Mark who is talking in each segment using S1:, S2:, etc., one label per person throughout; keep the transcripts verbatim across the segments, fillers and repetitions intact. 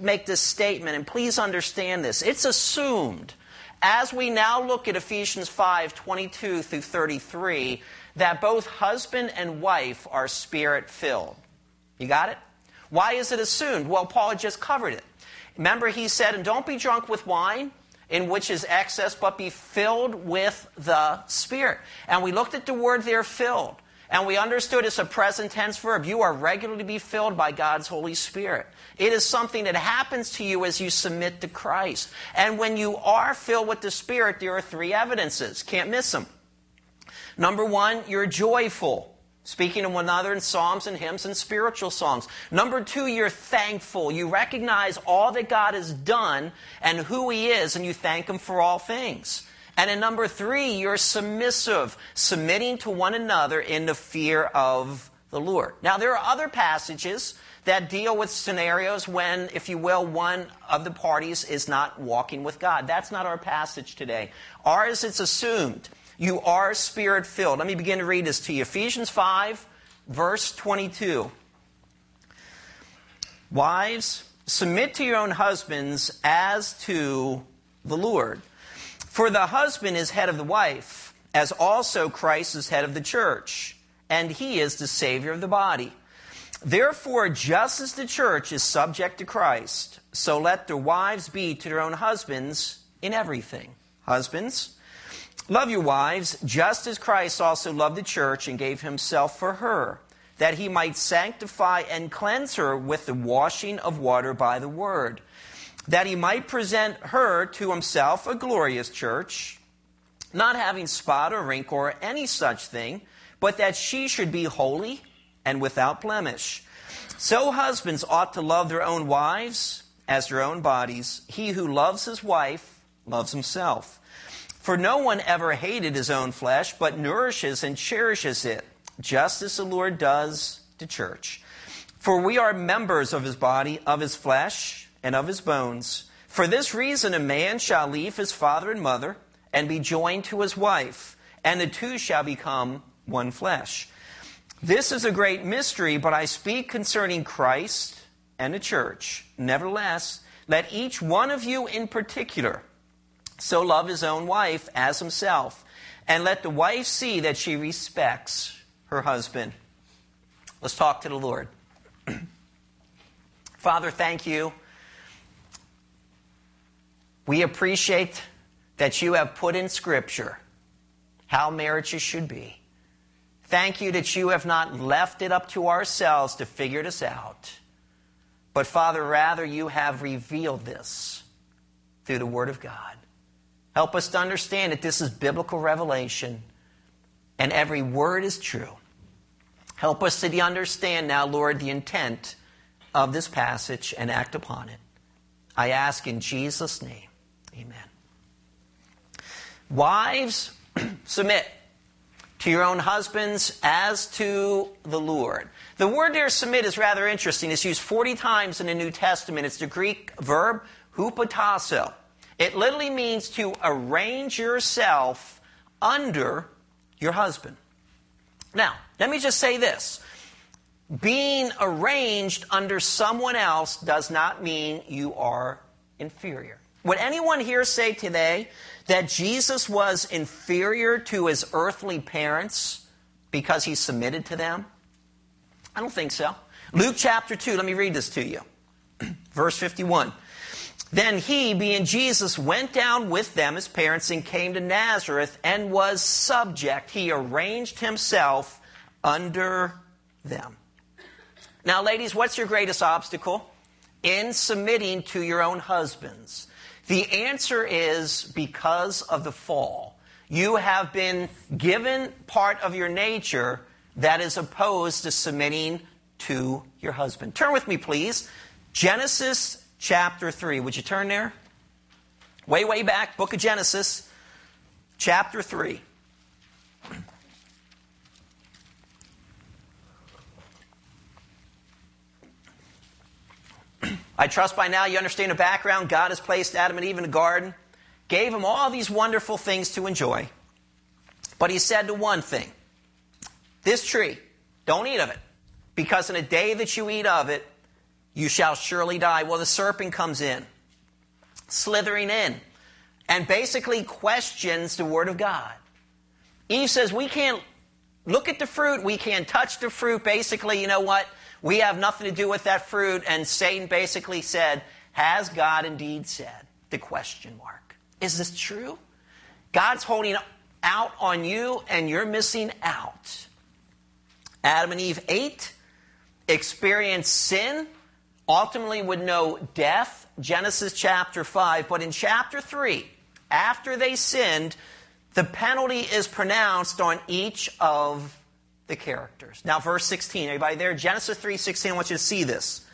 S1: make this statement, and please understand this. It's assumed, as we now look at Ephesians five, twenty-two through thirty-three, that both husband and wife are Spirit-filled. You got it? Why is it assumed? Well, Paul just covered it. Remember, he said, and don't be drunk with wine, in which is excess, but be filled with the Spirit. And we looked at the word there, filled. And we understood it's a present tense verb. You are regularly to be filled by God's Holy Spirit. It is something that happens to you as you submit to Christ. And when you are filled with the Spirit, there are three evidences. Can't miss them. Number one, you're joyful. Speaking to one another in psalms and hymns and spiritual songs. Number two, you're thankful. You recognize all that God has done and who He is, and you thank Him for all things. And in number three, you're submissive, submitting to one another in the fear of the Lord. Now, there are other passages that deal with scenarios when, if you will, one of the parties is not walking with God. That's not our passage today. Ours, it's assumed. You are Spirit-filled. Let me begin to read this to you. Ephesians five, verse twenty-two. Wives, submit to your own husbands as to the Lord. For the husband is head of the wife, as also Christ is head of the church, and He is the Savior of the body. Therefore, just as the church is subject to Christ, so let the wives be to their own husbands in everything. Husbands, love your wives, just as Christ also loved the church and gave Himself for her, that He might sanctify and cleanse her with the washing of water by the word, that He might present her to Himself a glorious church, not having spot or wrinkle or any such thing, but that she should be holy and without blemish. So husbands ought to love their own wives as their own bodies. He who loves his wife loves himself. For no one ever hated his own flesh, but nourishes and cherishes it, just as the Lord does the church. For we are members of His body, of His flesh, and of His bones. For this reason a man shall leave his father and mother, and be joined to his wife, and the two shall become one flesh. This is a great mystery, but I speak concerning Christ and the church. Nevertheless, let each one of you in particular so love his own wife as himself, and let the wife see that she respects her husband. Let's talk to the Lord. Father, thank You. We appreciate that You have put in Scripture how marriages should be. Thank You that You have not left it up to ourselves to figure this out. But Father, rather You have revealed this through the Word of God. Help us to understand that this is biblical revelation and every word is true. Help us to understand now, Lord, the intent of this passage and act upon it. I ask in Jesus' name. Amen. Wives, submit to your own husbands as to the Lord. The word there, submit, is rather interesting. It's used forty times in the New Testament. It's the Greek verb hupotasso. It literally means to arrange yourself under your husband. Now, let me just say this. Being arranged under someone else does not mean you are inferior. Would anyone here say today that Jesus was inferior to His earthly parents because He submitted to them? I don't think so. Luke chapter two, let me read this to you. Verse fifty-one. Then He, being Jesus, went down with them, His parents, and came to Nazareth and was subject. He arranged Himself under them. Now, ladies, what's your greatest obstacle in submitting to your own husbands? The answer is because of the fall. You have been given part of your nature that is opposed to submitting to your husband. Turn with me, please. Genesis chapter three. Would you turn there? Way, way back, book of Genesis, chapter three. I trust by now you understand the background. God has placed Adam and Eve in the garden, gave them all these wonderful things to enjoy. But He said to one thing, this tree, don't eat of it, because in the day that you eat of it, you shall surely die. Well, the serpent comes in, slithering in, and basically questions the word of God. Eve says, we can't look at the fruit, we can't touch the fruit. Basically, you know what? We have nothing to do with that fruit. And Satan basically said, has God indeed said? The question mark. Is this true? God's holding out on you and you're missing out. Adam and Eve ate, experienced sin, ultimately would know death, Genesis chapter five. But in chapter three, after they sinned, the penalty is pronounced on each of the characters. Now, verse sixteen, everybody there? Genesis three sixteen, I want you to see this.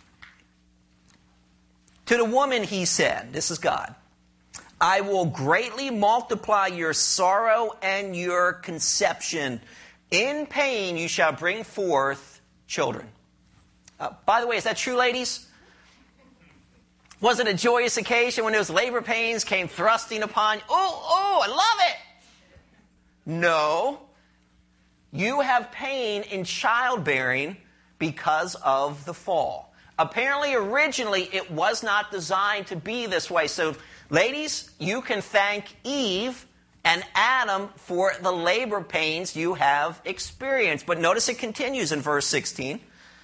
S1: To the woman he said, this is God, I will greatly multiply your sorrow and your conception. In pain you shall bring forth children. Uh, by the way, is that true, ladies? Was it a joyous occasion when those labor pains came thrusting upon you? Oh, oh, I love it. No. You have pain in childbearing because of the fall. Apparently, originally, it was not designed to be this way. So, ladies, you can thank Eve and Adam for the labor pains you have experienced. But notice it continues in verse sixteen.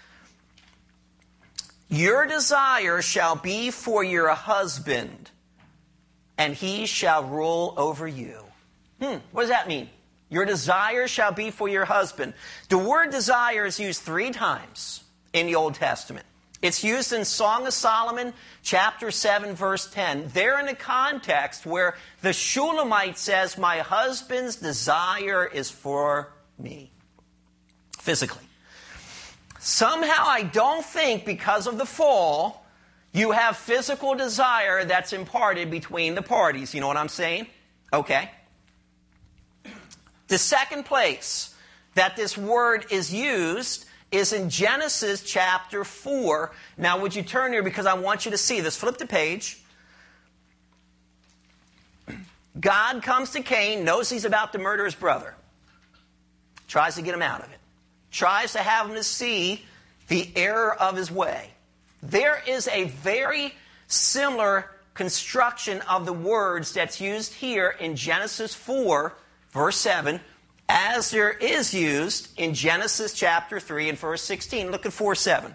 S1: Your desire shall be for your husband, and he shall rule over you. Hmm, what does that mean? Your desire shall be for your husband. The word desire is used three times in the Old Testament. It's used in Song of Solomon, chapter seven, verse ten. There in a context where the Shulamite says, my husband's desire is for me. Physically. Somehow I don't think because of the fall, you have physical desire that's imparted between the parties. You know what I'm saying? Okay. The second place that this word is used is in Genesis chapter four. Now, would you turn here because I want you to see this. Flip the page. God comes to Cain, knows he's about to murder his brother. Tries to get him out of it. Tries to have him to see the error of his way. There is a very similar construction of the words that's used here in Genesis four, verse seven, as there is used in Genesis chapter three and verse sixteen. Look at four seven.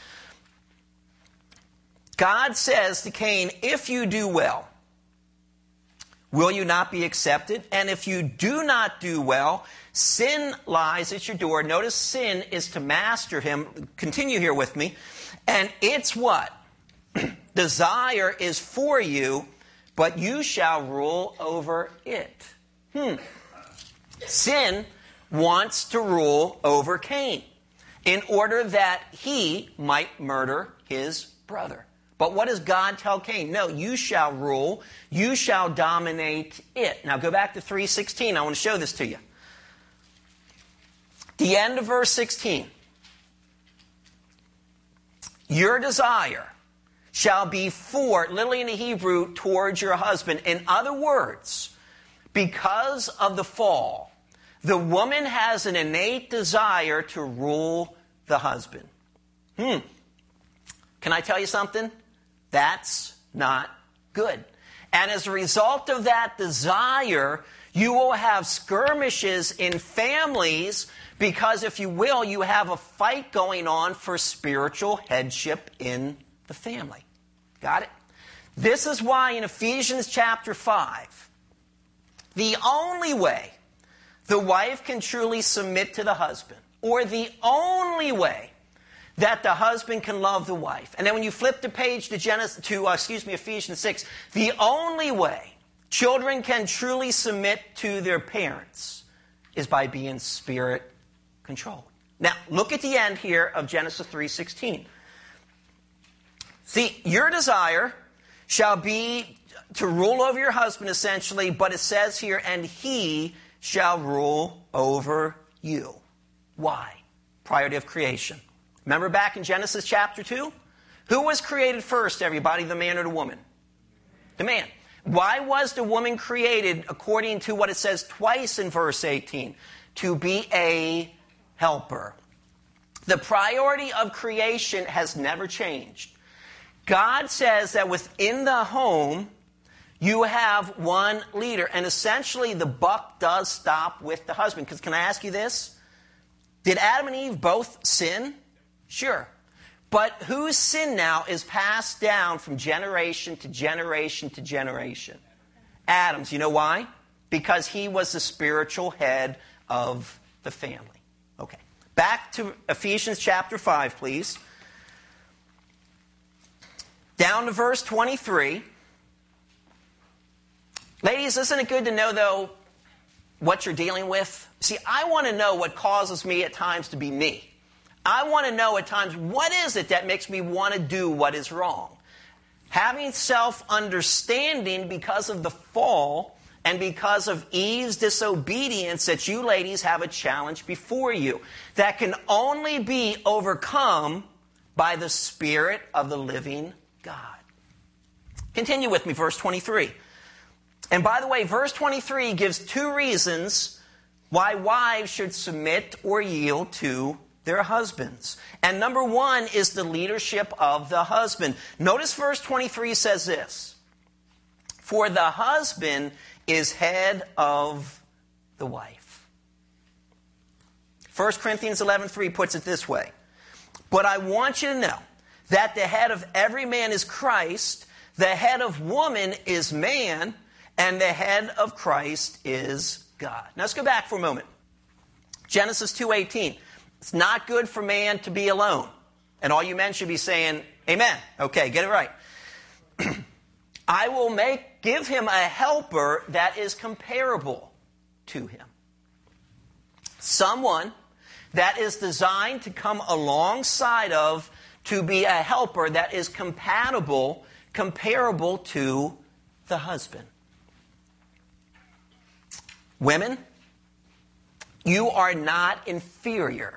S1: God says to Cain, if you do well, will you not be accepted? And if you do not do well, sin lies at your door. Notice sin is to master him. Continue here with me. And it's what? Desire is for you, but you shall rule over it. Hmm. Sin wants to rule over Cain in order that he might murder his brother. But what does God tell Cain? No, you shall rule. You shall dominate it. Now go back to three sixteen. I want to show this to you. The end of verse sixteen. Your desire shall be for, literally in the Hebrew, towards your husband. In other words, because of the fall, the woman has an innate desire to rule the husband. Hmm. Can I tell you something? That's not good. And as a result of that desire, you will have skirmishes in families because, if you will, you have a fight going on for spiritual headship in the family. Got it? This is why in Ephesians chapter five, the only way the wife can truly submit to the husband, or the only way that the husband can love the wife. And then when you flip the page to Genesis, to uh, excuse me, Ephesians six, the only way children can truly submit to their parents is by being spirit controlled. Now, look at the end here of Genesis three sixteen. See, your desire shall be to rule over your husband, essentially, but it says here, and he shall rule over you. Why? Priority of creation. Remember back in Genesis chapter two? Who was created first, everybody, the man or the woman? The man. Why was the woman created, according to what it says twice in verse eighteen? To be a helper. The priority of creation has never changed. God says that within the home, you have one leader. And essentially, the buck does stop with the husband. Because can I ask you this? Did Adam and Eve both sin? Sure. But whose sin now is passed down from generation to generation to generation? Adam's. You know why? Because he was the spiritual head of the family. Okay. Back to Ephesians chapter five, please. Down to verse twenty-three. Ladies, isn't it good to know, though, what you're dealing with? See, I want to know what causes me at times to be me. I want to know at times, what is it that makes me want to do what is wrong? Having self-understanding because of the fall and because of Eve's disobedience, that you ladies have a challenge before you that can only be overcome by the Spirit of the living God. Continue with me, verse twenty-three. And by the way, verse twenty-three gives two reasons why wives should submit or yield to their husbands. And number one is the leadership of the husband. Notice verse twenty-three says this: for the husband is head of the wife. First Corinthians eleven three puts it this way: but I want you to know that the head of every man is Christ, the head of woman is man, and the head of Christ is God. Now let's go back for a moment. Genesis two eighteen. It's not good for man to be alone. And all you men should be saying, amen. Okay, get it right. I will make, give him a helper that is comparable to him. Someone that is designed to come alongside of, to be a helper that is compatible, comparable to the husband. Women, you are not inferior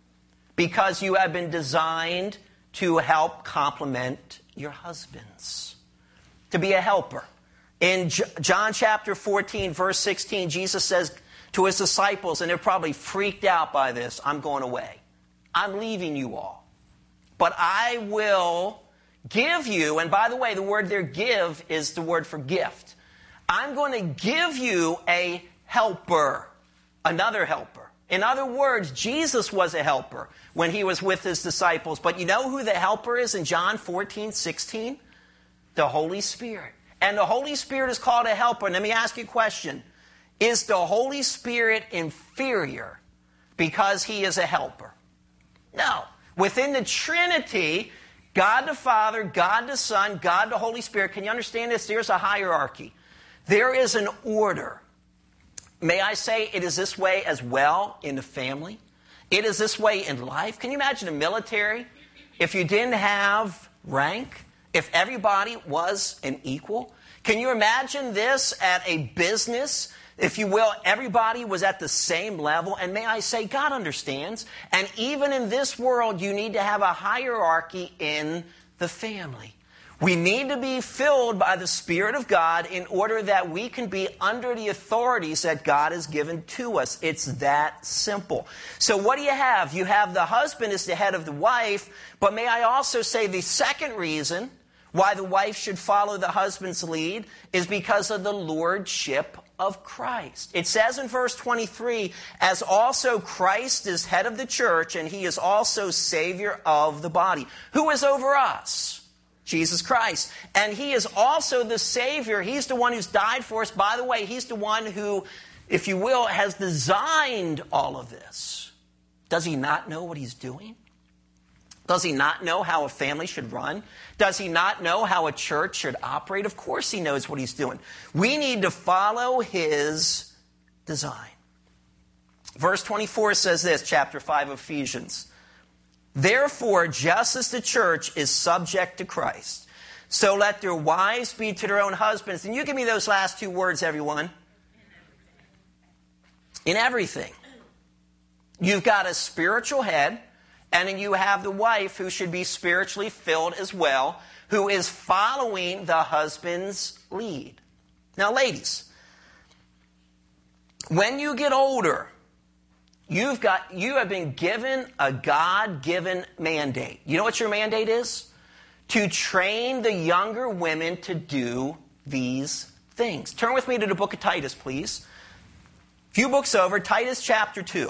S1: because you have been designed to help complement your husbands, to be a helper. In John chapter fourteen, verse sixteen, Jesus says to his disciples, and they're probably freaked out by this, I'm going away. I'm leaving you all. But I will give you, and by the way, the word there, give, is the word for gift. I'm going to give you a helper, another helper. In other words, Jesus was a helper when he was with his disciples. But you know who the helper is in John fourteen sixteen? The Holy Spirit. And the Holy Spirit is called a helper. And let me ask you a question. Is the Holy Spirit inferior because he is a helper? No. Within the Trinity, God the Father, God the Son, God the Holy Spirit, can you understand this? There's a hierarchy. There is an order. May I say it is this way as well in the family? It is this way in life. Can you imagine the military? If you didn't have rank, if everybody was an equal? Can you imagine this at a business? If you will, everybody was at the same level. And may I say, God understands. And even in this world, you need to have a hierarchy in the family. We need to be filled by the Spirit of God in order that we can be under the authorities that God has given to us. It's that simple. So what do you have? You have the husband as the head of the wife. But may I also say the second reason why the wife should follow the husband's lead is because of the lordship of Christ. It says in verse twenty-three, as also Christ is head of the church, and he is also Savior of the body. Who is over us? Jesus Christ. And he is also the Savior. He's the one who's died for us. By the way, he's the one who, if you will, has designed all of this. Does he not know what he's doing? Does he not know how a family should run? Does he not know how a church should operate? Of course he knows what he's doing. We need to follow his design. Verse twenty-four says this, chapter five of Ephesians. Therefore, just as the church is subject to Christ, so let their wives be to their own husbands. And you give me those last two words, everyone. In everything. You've got a spiritual head, and then you have the wife who should be spiritually filled as well, who is following the husband's lead. Now, ladies, when you get older, You've got, you have been given a God-given mandate. You know what your mandate is? To train the younger women to do these things. Turn with me to the book of Titus, please. A few books over, Titus chapter two.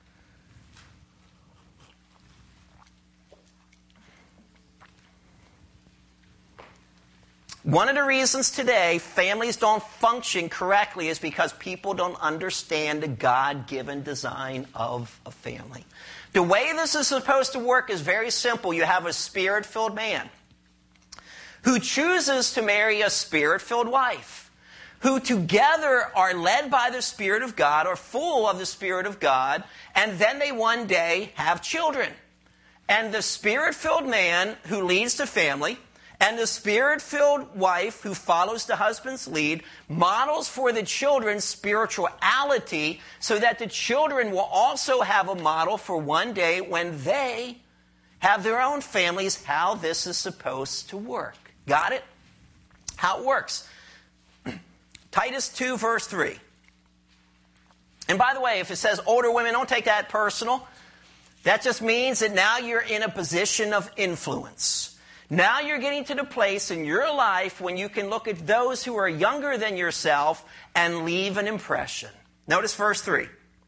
S1: One of the reasons today families don't function correctly is because people don't understand the God-given design of a family. The way this is supposed to work is very simple. You have a spirit-filled man who chooses to marry a spirit-filled wife, who together are led by the Spirit of God, or full of the Spirit of God, and then they one day have children. And the spirit-filled man who leads the family and the spirit-filled wife who follows the husband's lead models for the children spirituality so that the children will also have a model for one day when they have their own families, how this is supposed to work. Got it? How it works. Titus two, verse three. And by the way, if it says older women, don't take that personal. That just means that now you're in a position of influence. Now you're getting to the place in your life when you can look at those who are younger than yourself and leave an impression. Notice verse three.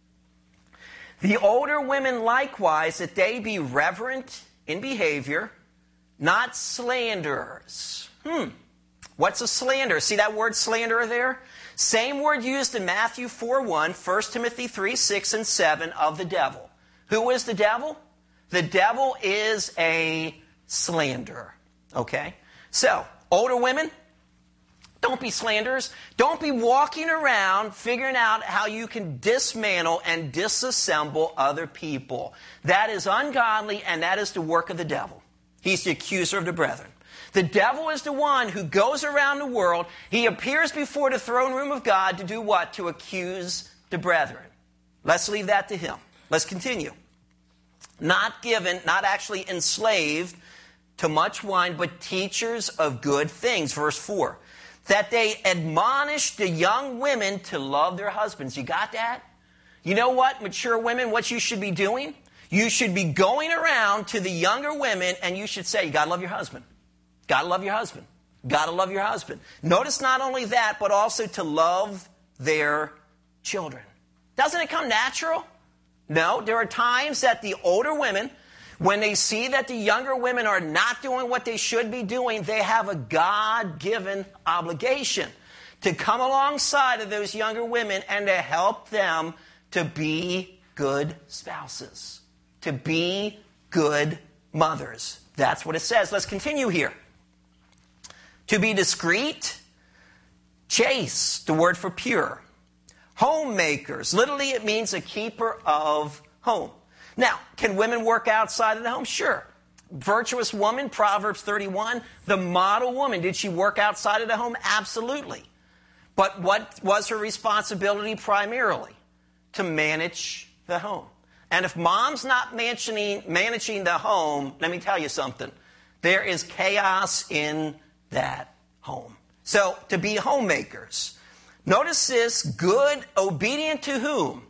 S1: The older women likewise, that they be reverent in behavior, not slanderers. Hmm. What's a slanderer? See that word slanderer there? Same word used in Matthew four one, First Timothy three six and seven of the devil. Who is the devil? The devil is a slanderer. Okay? So, older women, don't be slanderers. Don't be walking around figuring out how you can dismantle and disassemble other people. That is ungodly, and that is the work of the devil. He's the accuser of the brethren. The devil is the one who goes around the world. He appears before the throne room of God to do what? To accuse the brethren. Let's leave that to him. Let's continue. Not given, not actually enslaved to much wine, but teachers of good things. Verse four. That they admonish the young women to love their husbands. You got that? You know what, mature women, what you should be doing? You should be going around to the younger women and you should say, you got to love your husband. Got to love your husband. Got to love your husband. Notice not only that, but also to love their children. Doesn't it come natural? No, there are times that the older women, when they see that the younger women are not doing what they should be doing, they have a God-given obligation to come alongside of those younger women and to help them to be good spouses, to be good mothers. That's what it says. Let's continue here. To be discreet, chaste, the word for pure. Homemakers, literally it means a keeper of home. Now, can women work outside of the home? Sure. Virtuous woman, Proverbs thirty-one, the model woman. Did she work outside of the home? Absolutely. But what was her responsibility primarily? To manage the home. And if mom's not managing, managing the home, let me tell you something. There is chaos in that home. So, to be homemakers. Notice this, good, obedient to whom?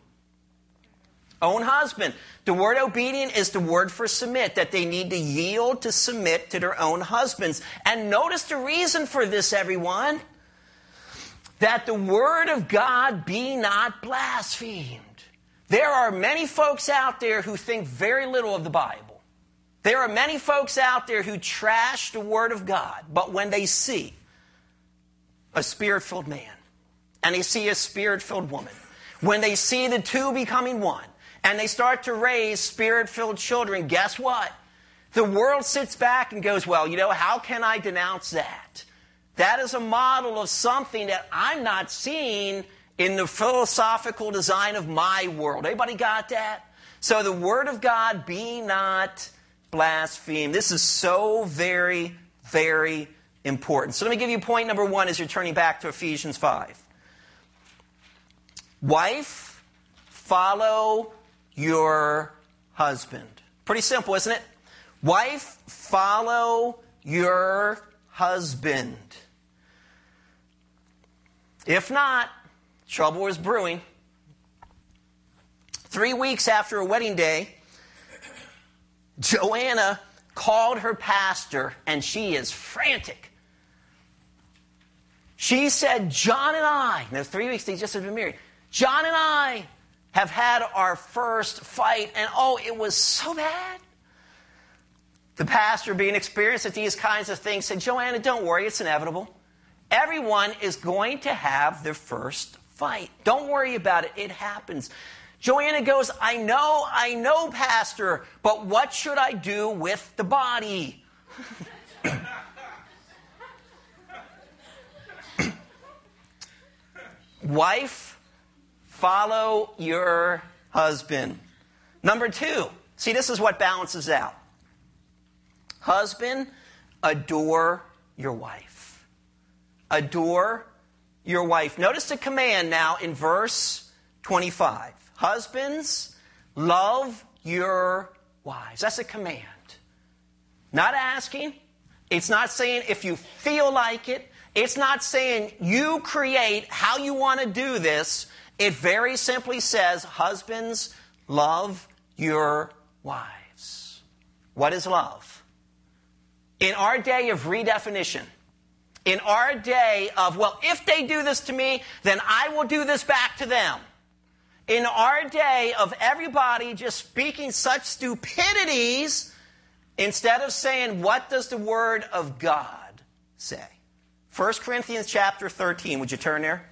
S1: Own husband. The word obedient is the word for submit, that they need to yield to submit to their own husbands. And notice the reason for this, everyone. That the word of God be not blasphemed. There are many folks out there who think very little of the Bible. There are many folks out there who trash the word of God. But when they see a spirit-filled man, and they see a spirit-filled woman, when they see the two becoming one, and they start to raise spirit-filled children, guess what? The world sits back and goes, well, you know, how can I denounce that? That is a model of something that I'm not seeing in the philosophical design of my world. Anybody got that? So the word of God be not blasphemed. This is so very, very important. So let me give you point number one as you're turning back to Ephesians five. Wife, follow your husband. Pretty simple, isn't it? Wife, follow your husband. If not, trouble is brewing. Three weeks after a wedding day, Joanna called her pastor, and she is frantic. She said, John and I, now three weeks they just had been married, John and I have had our first fight, and oh, it was so bad. The pastor, being experienced at these kinds of things, said, Joanna, don't worry, it's inevitable. Everyone is going to have their first fight. Don't worry about it, it happens. Joanna goes, I know, I know, Pastor, but what should I do with the body? Wife, follow your husband. Number two, see, this is what balances out. Husband, adore your wife. Adore your wife. Notice the command now in verse twenty-five. Husbands, love your wives. That's a command. Not asking. It's not saying if you feel like it. It's not saying you create how you want to do this. It very simply says, husbands, love your wives. What is love? In our day of redefinition, in our day of, well, if they do this to me, then I will do this back to them. In our day of everybody just speaking such stupidities, instead of saying, what does the Word of God say? First Corinthians chapter thirteen, would you turn there?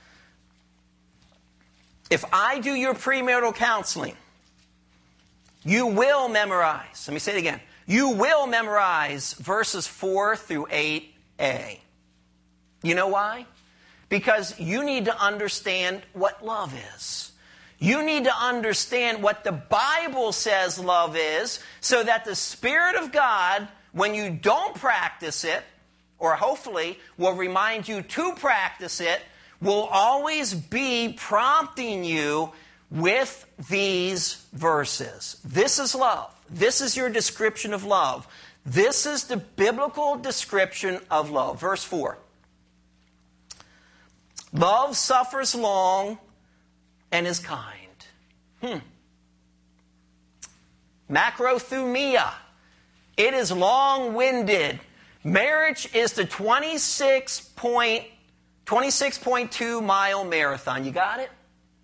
S1: If I do your premarital counseling, you will memorize, let me say it again, you will memorize verses four through eight a. You know why? Because you need to understand what love is. You need to understand what the Bible says love is, so that the Spirit of God, when you don't practice it, or hopefully will remind you to practice it, will always be prompting you with these verses. This is love. This is your description of love. This is the biblical description of love. Verse four. Love suffers long and is kind. Hmm. Macrothumia. It is long-winded. Marriage is the twenty-six point two mile marathon. You got it?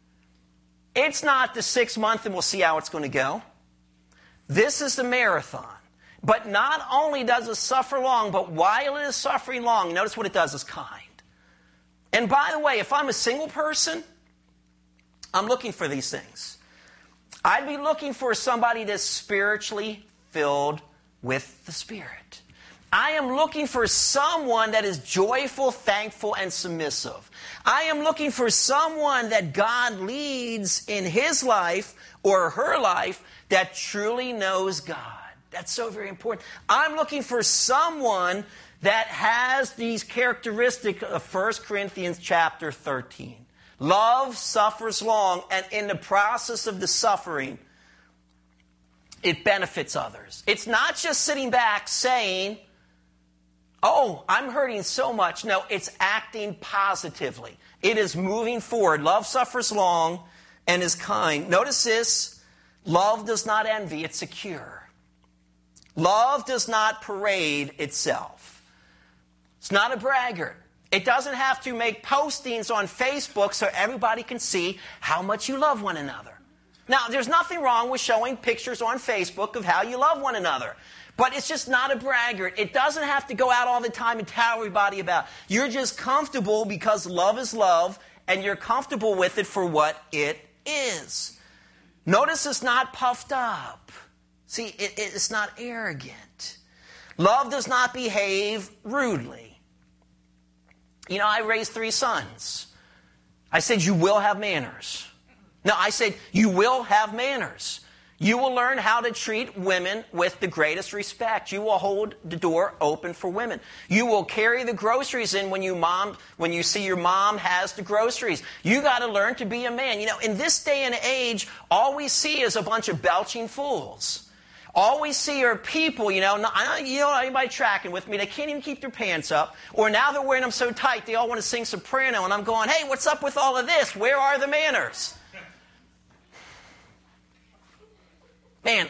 S1: It's not the six month and we'll see how it's going to go. This is the marathon. But not only does it suffer long, but while it is suffering long, notice what it does is kind. And by the way, if I'm a single person, I'm looking for these things. I'd be looking for somebody that's spiritually filled with the Spirit. I am looking for someone that is joyful, thankful, and submissive. I am looking for someone that God leads in his life or her life that truly knows God. That's so very important. I'm looking for someone that has these characteristics of First Corinthians chapter thirteen. Love suffers long, and in the process of the suffering, it benefits others. It's not just sitting back saying, oh, I'm hurting so much. No, it's acting positively. It is moving forward. Love suffers long and is kind. Notice this. Love does not envy. It's secure. Love does not parade itself. It's not a braggart. It doesn't have to make postings on Facebook so everybody can see how much you love one another. Now, there's nothing wrong with showing pictures on Facebook of how you love one another. But it's just not a braggart. It doesn't have to go out all the time and tell everybody about it. You're just comfortable because love is love, and you're comfortable with it for what it is. Notice it's not puffed up. See, it, it's not arrogant. Love does not behave rudely. You know, I raised three sons. I said, you will have manners. No, I said, you will have manners. You will learn how to treat women with the greatest respect. You will hold the door open for women. You will carry the groceries in when you mom, when you see your mom has the groceries. You got to learn to be a man. You know, in this day and age, all we see is a bunch of belching fools. All we see are people, you know, not, you know, anybody tracking with me, they can't even keep their pants up. Or now they're wearing them so tight, they all want to sing soprano. And I'm going, hey, what's up with all of this? Where are the manners? Man,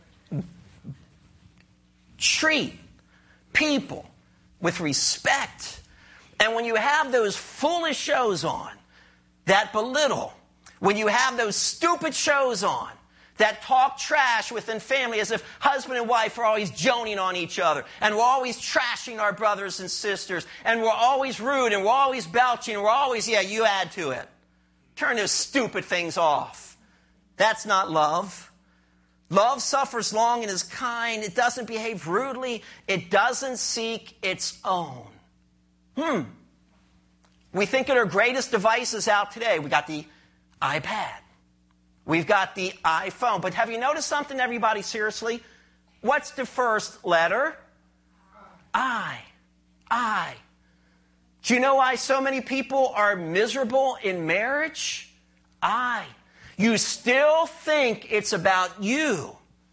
S1: treat people with respect. And when you have those foolish shows on that belittle, when you have those stupid shows on that talk trash within family as if husband and wife are always joning on each other, and we're always trashing our brothers and sisters, and we're always rude, and we're always belching, and we're always, yeah, you add to it. Turn those stupid things off. That's not love. Love suffers long and is kind. It doesn't behave rudely. It doesn't seek its own. Hmm. We think of our greatest devices out today. We got the iPad. We've got the iPhone. But have you noticed something, everybody, seriously? What's the first letter? I. I. Do you know why so many people are miserable in marriage? I. You still think it's about you.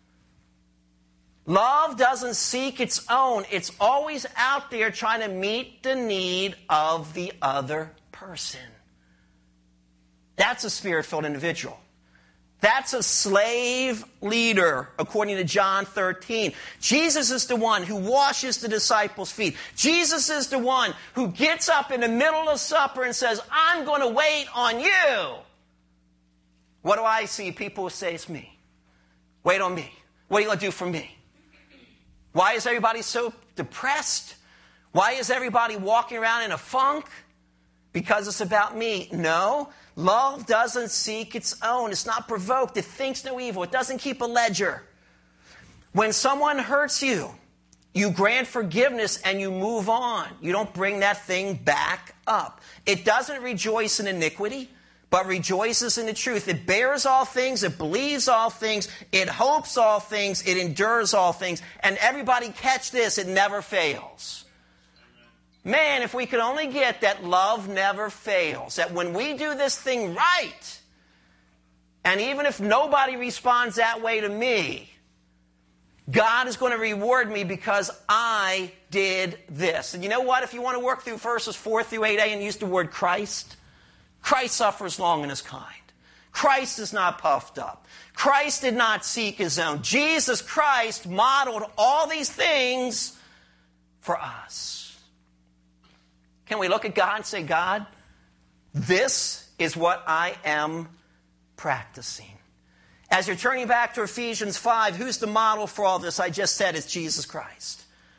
S1: Love doesn't seek its own. It's always out there trying to meet the need of the other person. That's a spirit-filled individual. That's a slave leader, according to John thirteen. Jesus is the one who washes the disciples' feet. Jesus is the one who gets up in the middle of supper and says, I'm going to wait on you. What do I see? People say it's me. Wait on me. What are you going to do for me? Why is everybody so depressed? Why is everybody walking around in a funk? Because it's about me. No, love doesn't seek its own. It's not provoked. It thinks no evil. It doesn't keep a ledger. When someone hurts you, you grant forgiveness and you move on. You don't bring that thing back up. It doesn't rejoice in iniquity, but rejoices in the truth. It bears all things. It believes all things. It hopes all things. It endures all things. And everybody catch this, it never fails. Man, if we could only get that love never fails, that when we do this thing right, and even if nobody responds that way to me, God is going to reward me because I did this. And you know what? If you want to work through verses four through eight a and use the word Christ, Christ suffers long and is kind. Christ is not puffed up. Christ did not seek his own. Jesus Christ modeled all these things for us. Can we look at God and say, God, this is what I am practicing? As you're turning back to Ephesians five, who's the model for all this? I just said it's Jesus Christ.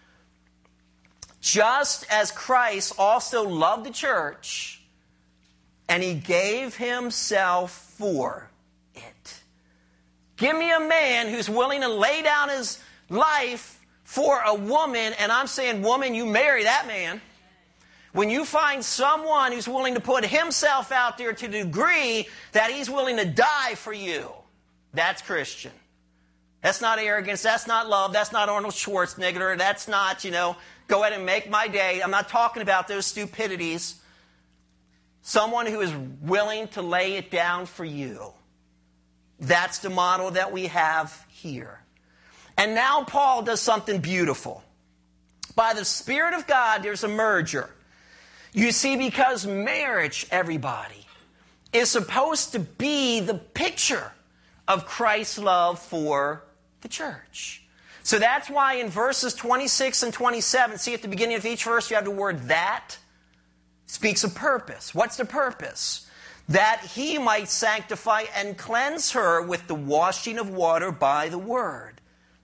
S1: Just as Christ also loved the church, and he gave himself for it. Give me a man who's willing to lay down his life for a woman, and I'm saying, woman, you marry that man. When you find someone who's willing to put himself out there to the degree that he's willing to die for you, that's Christian. That's not arrogance. That's not love. That's not Arnold Schwarzenegger. That's not, you know, go ahead and make my day. I'm not talking about those stupidities. Someone who is willing to lay it down for you. That's the model that we have here. And now Paul does something beautiful. By the Spirit of God, there's a merger. You see, because marriage, everybody, is supposed to be the picture of Christ's love for the church. So that's why in verses twenty-six and twenty-seven, see at the beginning of each verse you have the word that. Speaks of purpose. What's the purpose? That he might sanctify and cleanse her with the washing of water by the word.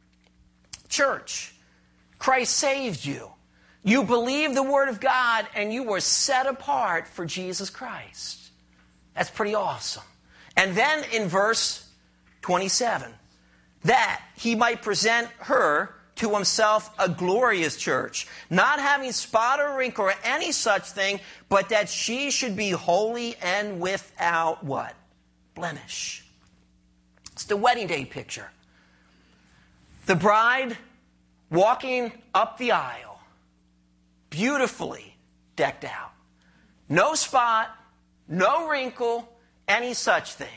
S1: Church, Christ saved you. You believe the word of God and you were set apart for Jesus Christ. That's pretty awesome. And then in verse twenty-seven, that he might present her to himself a glorious church, not having spot or wrinkle or any such thing, but that she should be holy and without what? Blemish. It's the wedding day picture. The bride walking up the aisle, beautifully decked out. No spot, no wrinkle, any such thing.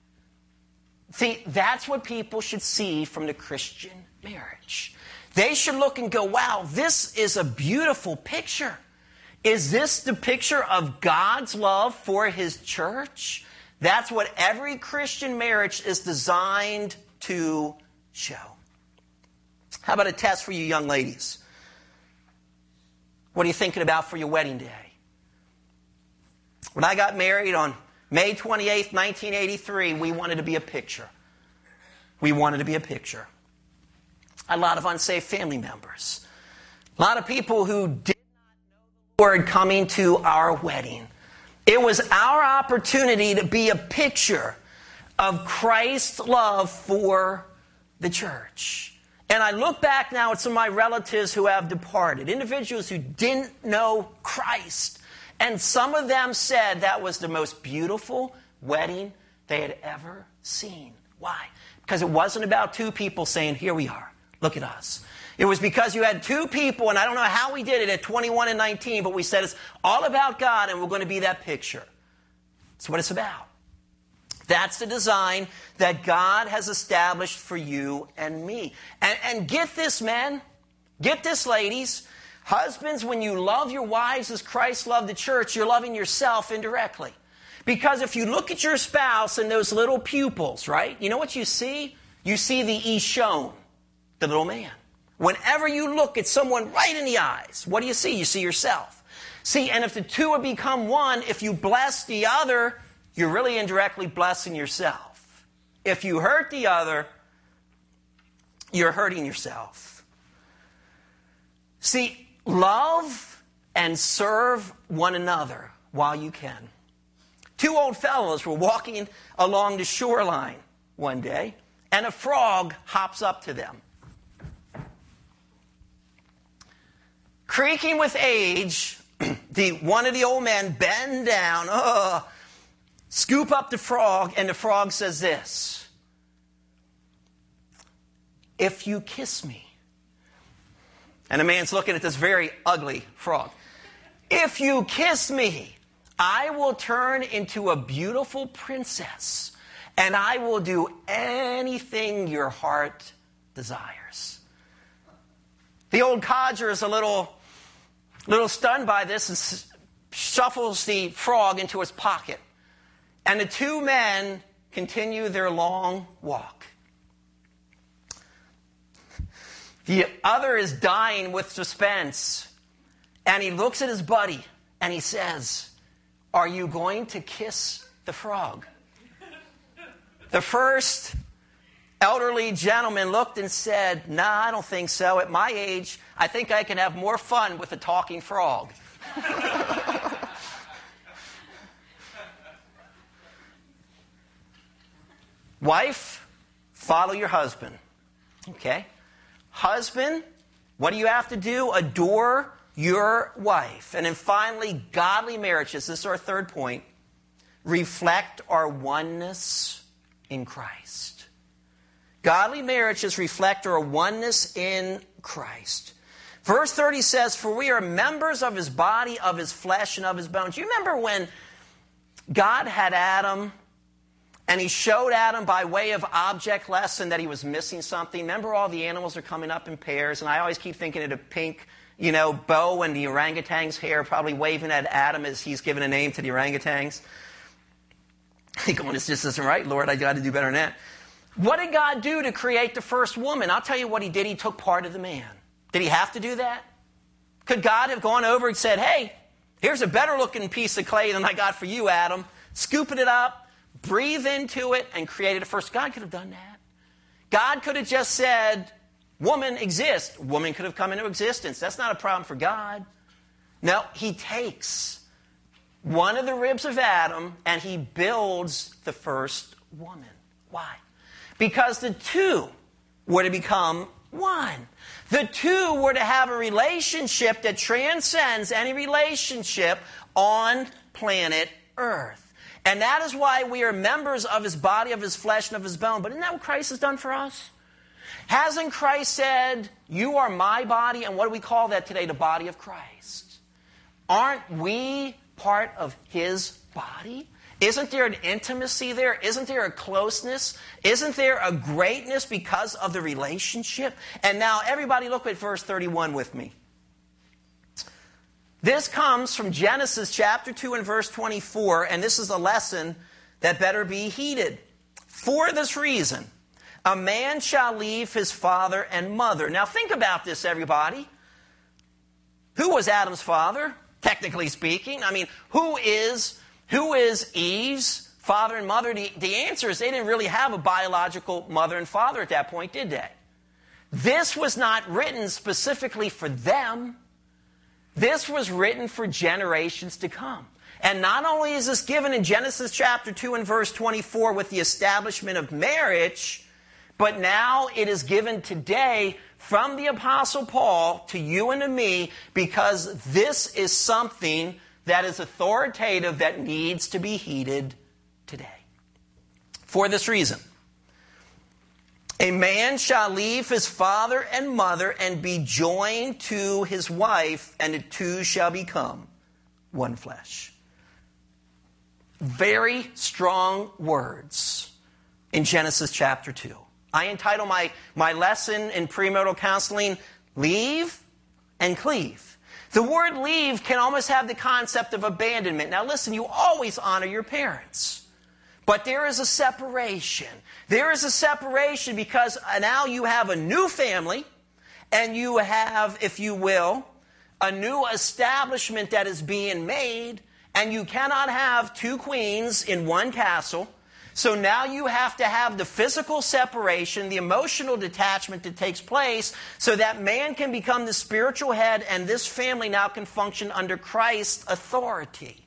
S1: See, that's what people should see from the Christian marriage. They should look and go, wow, this is a beautiful picture. Is this the picture of God's love for his church? That's what every Christian marriage is designed to show. How about a test for you young ladies? What are you thinking about for your wedding day? When I got married on May twenty-eighth, nineteen eighty-three, we wanted to be a picture. We wanted to be a picture. A lot of unsafe family members. A lot of people who did not know the Lord coming to our wedding. It was our opportunity to be a picture of Christ's love for the church. And I look back now at some of my relatives who have departed, individuals who didn't know Christ. And some of them said that was the most beautiful wedding they had ever seen. Why? Because it wasn't about two people saying, here we are, look at us. It was because you had two people, and I don't know how we did it at twenty-one and nineteen, but we said it's all about God, and we're going to be that picture. That's what it's about. That's the design that God has established for you and me. And, and get this, men. Get this, ladies. Husbands, when you love your wives as Christ loved the church, you're loving yourself indirectly. Because if you look at your spouse and those little pupils, right? You know what you see? You see the Ishon, the little man. Whenever you look at someone right in the eyes, what do you see? You see yourself. See, and if the two have become one, if you bless the other, you're really indirectly blessing yourself. If you hurt the other, you're hurting yourself. See, love and serve one another while you can. Two old fellows were walking along the shoreline one day, and a frog hops up to them. Creaking with age, the one of the old men bend down, oh, scoop up the frog, and the frog says this: if you kiss me. And the man's looking at this very ugly frog. If you kiss me, I will turn into a beautiful princess, and I will do anything your heart desires. The old codger is a little, little stunned by this and shuffles the frog into his pocket. And the two men continue their long walk. The other is dying with suspense. And he looks at his buddy and he says, are you going to kiss the frog? The first elderly gentleman looked and said, nah, I don't think so. At my age, I think I can have more fun with a talking frog. Wife, follow your husband. Okay? Husband, what do you have to do? Adore your wife. And then finally, godly marriages, this is our third point, reflect our oneness in Christ. Godly marriages reflect our oneness in Christ. Verse thirty says, for we are members of his body, of his flesh, and of his bones. You remember when God had Adam, and he showed Adam by way of object lesson that he was missing something? Remember, all the animals are coming up in pairs, and I always keep thinking of a pink, you know, bow and the orangutan's hair probably waving at Adam as he's giving a name to the orangutans. He going, this just isn't right, Lord, I got to do better than that. What did God do to create the first woman? I'll tell you what he did. He took part of the man. Did he have to do that? Could God have gone over and said, hey, here's a better looking piece of clay than I got for you, Adam. Scooping it up, breathe into it, and created it first. God could have done that. God could have just said, woman exists. Woman could have come into existence. That's not a problem for God. No, he takes one of the ribs of Adam and he builds the first woman. Why? Because the two were to become one. The two were to have a relationship that transcends any relationship on planet Earth. And that is why we are members of his body, of his flesh, and of his bone. But isn't that what Christ has done for us? Hasn't Christ said, you are my body? And what do we call that today? The body of Christ. Aren't we part of his body? Isn't there an intimacy there? Isn't there a closeness? Isn't there a greatness because of the relationship? And now everybody look at verse thirty-one with me. This comes from Genesis chapter two and verse twenty-four, and this is a lesson that better be heeded. For this reason, A man shall leave his father and mother. Now think about this, everybody. Who was Adam's father, technically speaking? I mean, who is, who is Eve's father and mother? The, the answer is they didn't really have a biological mother and father at that point, did they? This was not written specifically for them. This was written for generations to come. And not only is this given in Genesis chapter two and verse twenty-four with the establishment of marriage, but now it is given today from the Apostle Paul to you and to me, because this is something that is authoritative that needs to be heeded today. For this reason, a man shall leave his father and mother and be joined to his wife, and the two shall become one flesh. Very strong words in Genesis chapter two. I entitle my, my lesson in premarital counseling, Leave and Cleave. The word leave can almost have the concept of abandonment. Now listen, you always honor your parents. But there is a separation. There is a separation because now you have a new family, and you have, if you will, a new establishment that is being made, and you cannot have two queens in one castle. So now you have to have the physical separation, the emotional detachment that takes place, so that man can become the spiritual head, and this family now can function under Christ's authority.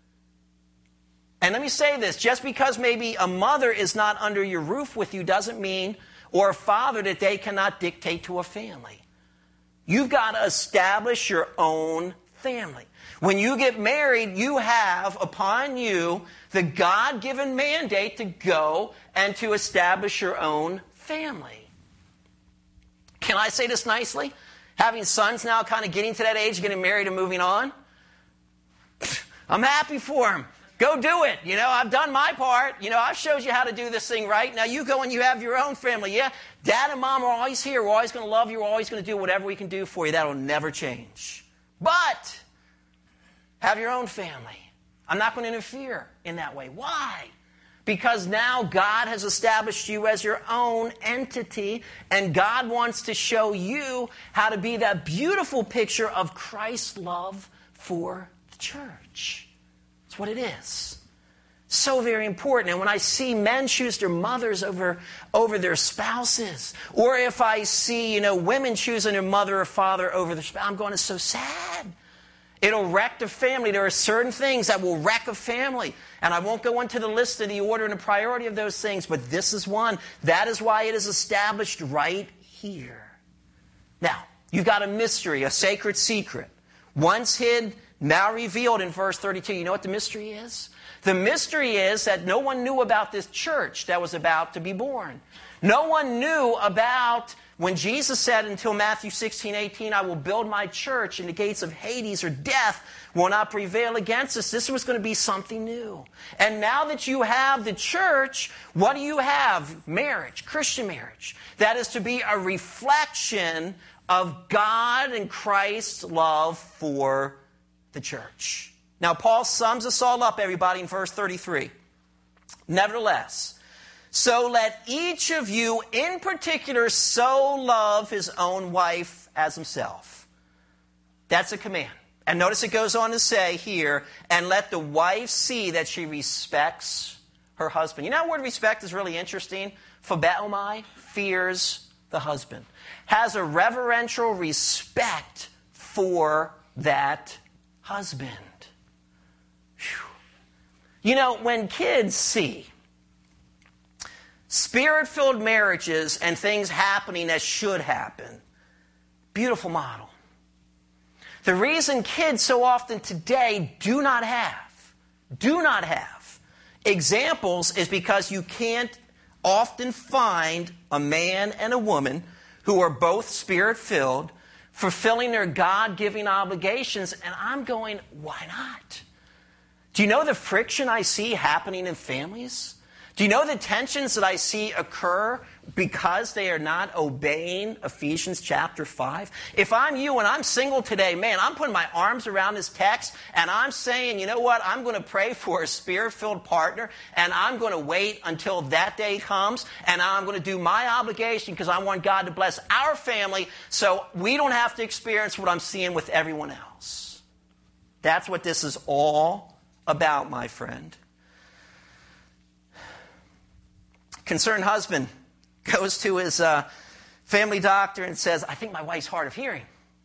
S1: And let me say this, just because maybe a mother is not under your roof with you doesn't mean, or a father, that they cannot dictate to a family. You've got to establish your own family. When you get married, you have upon you the God-given mandate to go and to establish your own family. Can I say this nicely? Having sons now kind of getting to that age, getting married and moving on, I'm happy for them. Go do it. You know, I've done my part. You know, I've showed you how to do this thing right. Now you go and you have your own family. Yeah, Dad and Mom are always here. We're always going to love you. We're always going to do whatever we can do for you. That'll never change. But have your own family. I'm not going to interfere in that way. Why? Because now God has established you as your own entity, and God wants to show you how to be that beautiful picture of Christ's love for the church. That's what it is. So very important. And when I see men choose their mothers over, over their spouses, or if I see, you know, women choosing their mother or father over their spouse, I'm going, it's so sad. It'll wreck the family. There are certain things that will wreck a family. And I won't go into the list of the order and the priority of those things, but this is one. That is why it is established right here. Now, you've got a mystery, a sacred secret. Once hid, now revealed in verse thirty-two. You know what the mystery is? The mystery is that no one knew about this church that was about to be born. No one knew about when Jesus said, until Matthew sixteen eighteen, I will build my church, and the gates of Hades or death will not prevail against us. This was going to be something new. And now that you have the church, what do you have? Marriage, Christian marriage. That is to be a reflection of God and Christ's love for the church. Now, Paul sums us all up, everybody, in verse thirty-three. Nevertheless, so let each of you in particular so love his own wife as himself. That's a command. And notice it goes on to say here, and let the wife see that she respects her husband. You know, the word respect is really interesting. Phobomai, fears the husband. Has a reverential respect for that husband. Whew. You know, when kids see Spirit-filled marriages and things happening as should happen, beautiful model. The reason kids so often today do not have, do not have examples is because you can't often find a man and a woman who are both Spirit-filled, fulfilling their God-giving obligations. And I'm going, why not? Do you know the friction I see happening in families? Do you know the tensions that I see occur because they are not obeying Ephesians chapter five? If I'm you and I'm single today, man, I'm putting my arms around this text and I'm saying, you know what, I'm going to pray for a spirit-filled partner and I'm going to wait until that day comes and I'm going to do my obligation because I want God to bless our family so we don't have to experience what I'm seeing with everyone else. That's what this is all about, my friend. Concerned husband goes to his uh, family doctor and says, I think my wife's hard of hearing.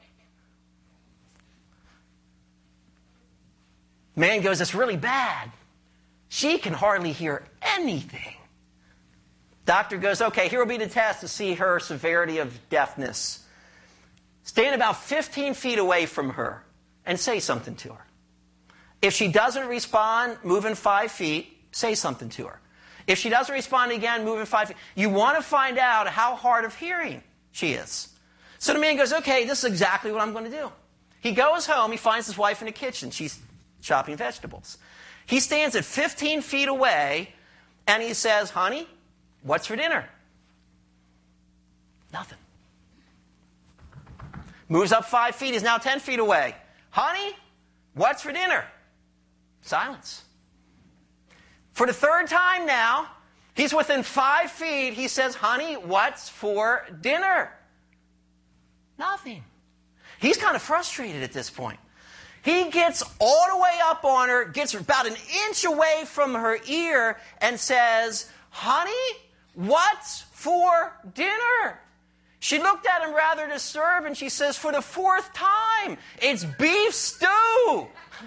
S1: Man goes, it's really bad. She can hardly hear anything. Doctor goes, okay, here will be the test to see her severity of deafness. Stand about fifteen feet away from her and say something to her. If she doesn't respond, move in five feet, say something to her. If she doesn't respond again, move in five feet. You want to find out how hard of hearing she is. So the man goes, okay, this is exactly what I'm going to do. He goes home. He finds his wife in the kitchen. She's chopping vegetables. He stands at fifteen feet away, and he says, honey, what's for dinner? Nothing. Moves up five feet. He's now ten feet away. Honey, what's for dinner? Silence. For the third time now, he's within five feet. He says, honey, what's for dinner? Nothing. He's kind of frustrated at this point. He gets all the way up on her, gets about an inch away from her ear, and says, honey, what's for dinner? She looked at him rather disturbed, and she says, for the fourth time, it's beef stew.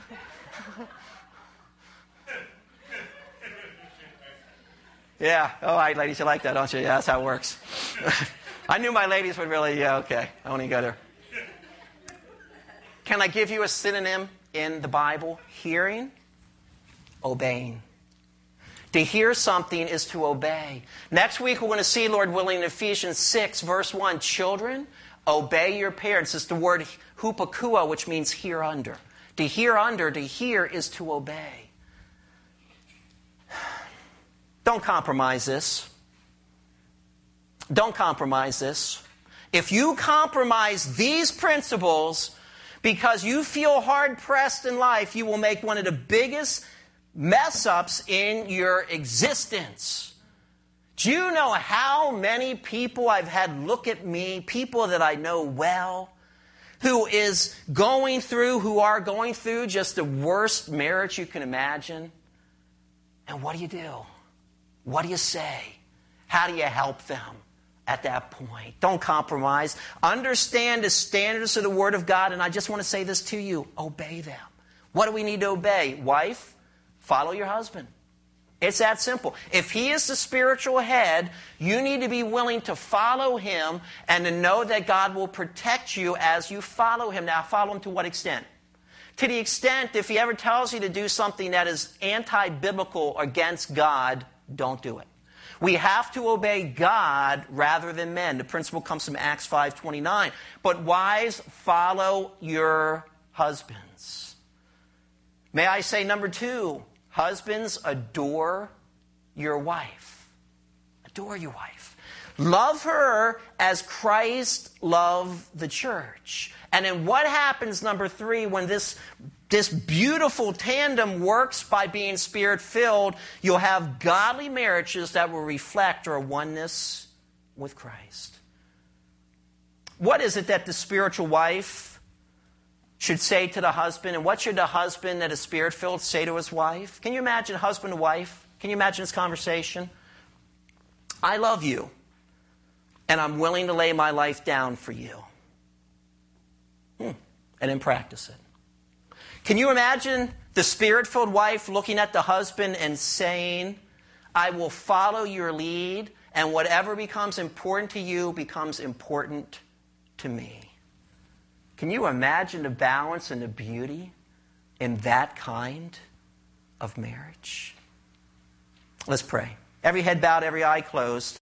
S1: Yeah. All right, ladies, you like that, don't you? Yeah, that's how it works. I knew my ladies would really, yeah, okay. I only go there. Can I give you a synonym in the Bible? Hearing, obeying. To hear something is to obey. Next week, we're going to see, Lord willing, in Ephesians six, verse one, children, obey your parents. It's the word hupakua, which means hear under. To hear under, to hear is to obey. Don't compromise this. Don't compromise this. If you compromise these principles because you feel hard-pressed in life, you will make one of the biggest mess-ups in your existence. Do you know how many people I've had look at me, people that I know well, who is going through, who are going through just the worst marriage you can imagine? And what do you do? What do you say? How do you help them at that point? Don't compromise. Understand the standards of the Word of God, and I just want to say this to you. Obey them. What do we need to obey? Wife, follow your husband. It's that simple. If he is the spiritual head, you need to be willing to follow him and to know that God will protect you as you follow him. Now, follow him to what extent? To the extent if he ever tells you to do something that is anti-biblical against God, don't do it. We have to obey God rather than men. The principle comes from Acts five twenty-nine. But wives, follow your husbands. May I say number two, husbands, adore your wife. Adore your wife. Love her as Christ loved the church. And then what happens, number three, when this, this beautiful tandem works by being spirit-filled, you'll have godly marriages that will reflect our oneness with Christ. What is it that the spiritual wife should say to the husband? And what should the husband that is spirit-filled say to his wife? Can you imagine husband and wife? Can you imagine this conversation? I love you, and I'm willing to lay my life down for you. Hmm. And then practice it. Can you imagine the spirit-filled wife looking at the husband and saying, I will follow your lead, and whatever becomes important to you becomes important to me. Can you imagine the balance and the beauty in that kind of marriage? Let's pray. Every head bowed, every eye closed.